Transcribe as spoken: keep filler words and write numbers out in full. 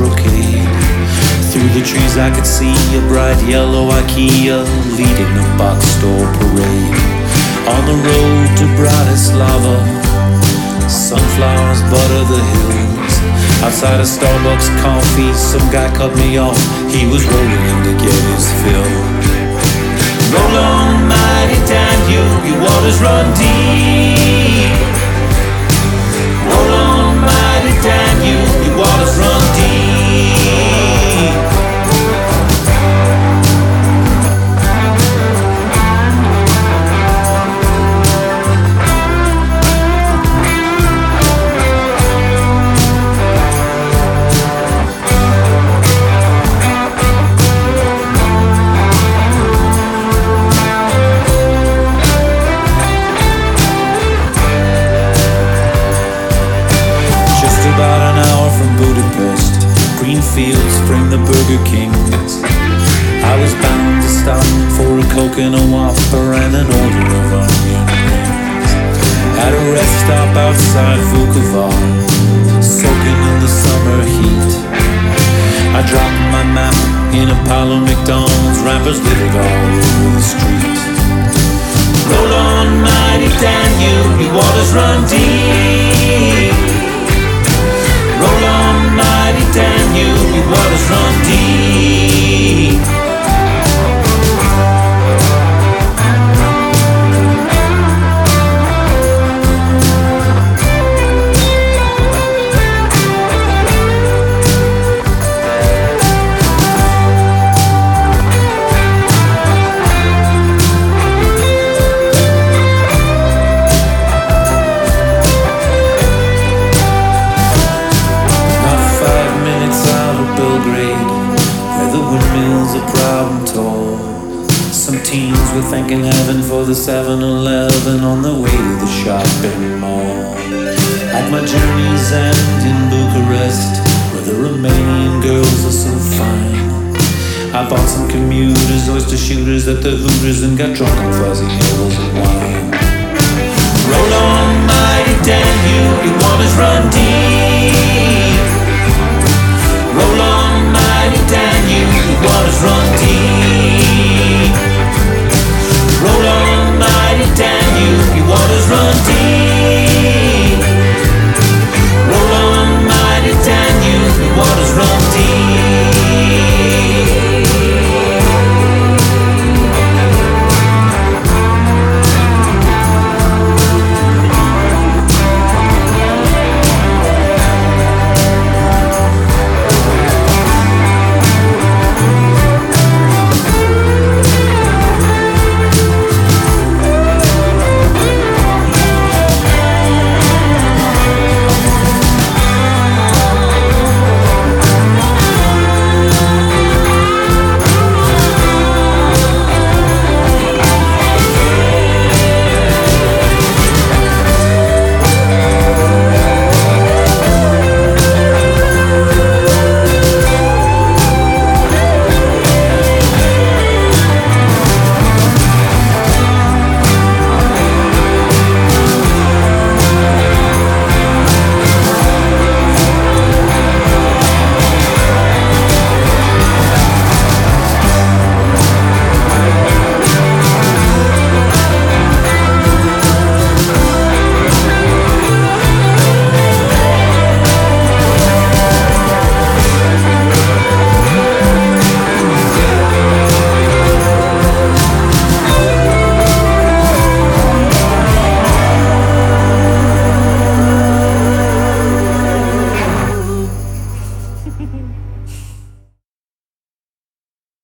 brocade. Through the trees I could see a bright yellow IKEA leading a box store parade. On the road to Bratislava, sunflowers butter the hills. Outside a Starbucks coffee, some guy cut me off. He was rolling in to get his fill. Roll on, mighty Danube, your waters run deep. Roll on, mighty Danube, your waters run deep. Fields frame the Burger Kings. I was bound to stop for a Coke and a Whopper and an order of onion rings. At a rest stop outside Vukovar, soaking in the summer heat. I dropped my map in a pile of McDonald's wrappers littered all over the street. Roll on, mighty Danube, your waters run deep. Roll on, mighty Danube, your waters run deep. We're thanking heaven for the seven eleven on the way to the shopping mall. At my journey's end in Bucharest, where the Romanian girls are so fine, I bought some commuters, oyster shooters at the Hooters, and got drunk on fuzzy hills and wine. Roll on, mighty Danube, your waters run deep.